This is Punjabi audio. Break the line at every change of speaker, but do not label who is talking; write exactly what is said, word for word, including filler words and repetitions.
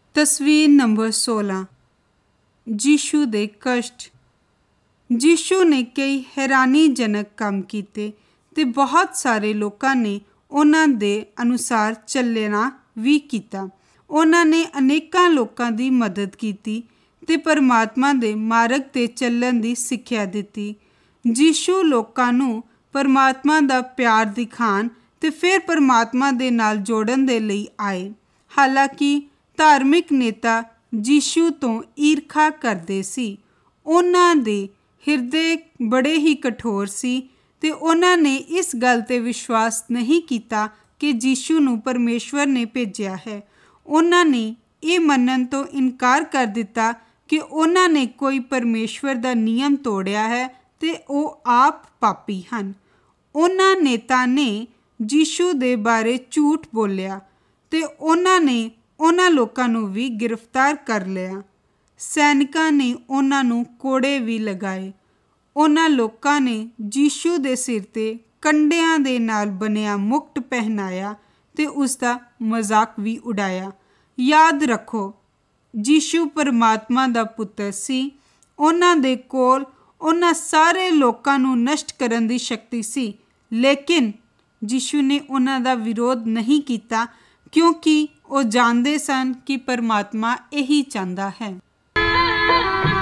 ਤਸਵੀਰ ਨੰਬਰ ਸੋਲਾਂ। ਯੀਸ਼ੂ ਦੇ ਕਸ਼ਟ। ਯੀਸ਼ੂ ਨੇ ਕਈ ਹੈਰਾਨੀਜਨਕ ਕੰਮ ਕੀਤੇ ਤੇ ਬਹੁਤ ਸਾਰੇ ਲੋਕਾਂ ਨੇ ਉਹਨਾਂ ਦੇ ਅਨੁਸਾਰ ਚੱਲਣਾ ਵੀ ਕੀਤਾ। ਉਹਨਾਂ ਨੇ ਅਨੇਕਾਂ ਲੋਕਾਂ ਦੀ ਮਦਦ ਕੀਤੀ ਤੇ ਪਰਮਾਤਮਾ ਦੇ ਮਾਰਗ 'ਤੇ ਚੱਲਣ ਦੀ ਸਿੱਖਿਆ ਦਿੱਤੀ। ਯੀਸ਼ੂ ਲੋਕਾਂ ਨੂੰ ਪਰਮਾਤਮਾ ਦਾ ਪਿਆਰ ਦਿਖਾਉਣ ਤੇ ਫਿਰ ਪਰਮਾਤਮਾ ਦੇ ਨਾਲ ਜੋੜਨ ਦੇ ਲਈ ਆਏ। ਹਾਲਾਂਕਿ ਧਾਰਮਿਕ ਨੇਤਾ ਯੀਸ਼ੂ ਤੋਂ ਈਰਖਾ ਕਰਦੇ ਸੀ। ਉਹਨਾਂ ਦੇ ਹਿਰਦੇ ਬੜੇ ਹੀ ਕਠੋਰ ਸੀ ਤੇ ਉਹਨਾਂ ਨੇ ਇਸ ਗੱਲ 'ਤੇ ਵਿਸ਼ਵਾਸ ਨਹੀਂ ਕੀਤਾ ਕਿ ਯੀਸ਼ੂ ਨੂੰ ਪਰਮੇਸ਼ਵਰ ਨੇ ਭੇਜਿਆ ਹੈ। ਉਹਨਾਂ ਨੇ ਇਹ ਮੰਨਣ ਤੋਂ ਇਨਕਾਰ ਕਰ ਦਿੱਤਾ ਕਿ ਉਹਨਾਂ ਨੇ ਕੋਈ ਪਰਮੇਸ਼ਵਰ ਦਾ ਨਿਯਮ ਤੋੜਿਆ ਹੈ ਤੇ ਉਹ ਆਪ ਪਾਪੀ ਹਨ। ਉਹਨਾਂ ਨੇਤਾ ਨੇ ਯੀਸ਼ੂ ਦੇ ਬਾਰੇ ਝੂਠ ਬੋਲਿਆ ਤੇ ਉਹਨਾਂ ਨੇ ਉਹਨਾਂ ਲੋਕਾਂ ਨੂੰ ਵੀ ਗ੍ਰਿਫਤਾਰ ਕਰ ਲਿਆ। ਸੈਨਿਕਾਂ ਨੇ ਉਹਨਾਂ ਨੂੰ ਕੋੜੇ ਵੀ ਲਗਾਏ। ਉਹਨਾਂ ਲੋਕਾਂ ਨੇ ਯੀਸ਼ੂ ਦੇ ਸਿਰ 'ਤੇ ਕੰਡਿਆਂ ਦੇ ਨਾਲ ਬਣਿਆ ਮੁਕਟ ਪਹਿਨਾਇਆ ਤੇ ਉਸ ਦਾ ਮਜ਼ਾਕ ਵੀ ਉਡਾਇਆ। ਯਾਦ ਰੱਖੋ, ਯੀਸ਼ੂ ਪਰਮਾਤਮਾ ਦਾ ਪੁੱਤਰ ਸੀ। ਉਹਨਾਂ ਦੇ ਕੋਲ ਉਹਨਾਂ ਸਾਰੇ ਲੋਕਾਂ ਨੂੰ ਨਸ਼ਟ ਕਰਨ ਦੀ ਸ਼ਕਤੀ ਸੀ, ਲੇਕਿਨ ਯੀਸ਼ੂ ਨੇ ਉਹਨਾਂ ਦਾ ਵਿਰੋਧ ਨਹੀਂ ਕੀਤਾ ਕਿਉਂਕਿ ਉਹ ਜਾਣਦੇ ਸਨ ਕਿ ਪਰਮਾਤਮਾ ਇਹੀ ਚਾਹੁੰਦਾ ਹੈ।